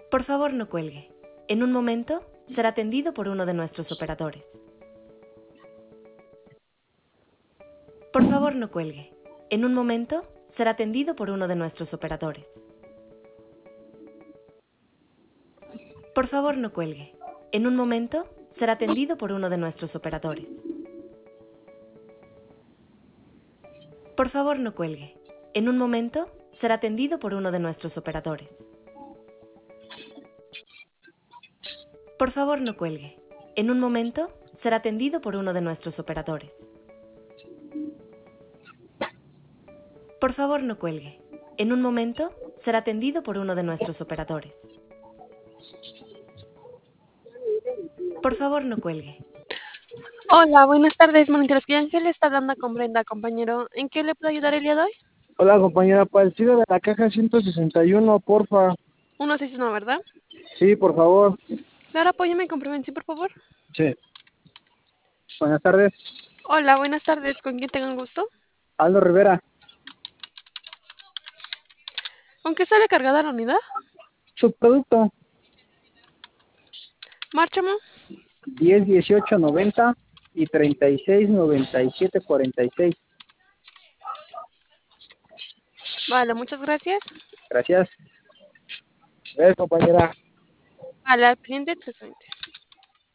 Por favor, no cuelgue. En un momento, será atendido por uno de nuestros operadores. Por favor, no cuelgue. En un momento, será atendido por uno de nuestros operadores. Por favor, no cuelgue. En un momento, será atendido por uno de nuestros operadores. Por favor, no cuelgue. En un momento, será atendido por uno de nuestros operadores. Por favor, no cuelgue. En un momento, será atendido por uno de nuestros operadores. Por favor, no cuelgue. En un momento, será atendido por uno de nuestros operadores. Por favor, no cuelgue. Hola, buenas tardes, Moniteros. Ángel está hablando con Brenda, compañero. ¿En qué le puedo ayudar el día de hoy? Hola compañera, para el de la caja 161, porfa. 161, ¿verdad? Sí, por favor. Claro, apóyame con prevención, por favor. Sí. Buenas tardes. Hola, buenas tardes. ¿Con quién tengo el gusto? Aldo Rivera. ¿Con qué sale cargada la unidad? Su producto. Márchamo. 10 18 90 y 36 97 46. Vale, muchas gracias. Gracias. Gracias, compañera. Vale, al pendiente exactamente.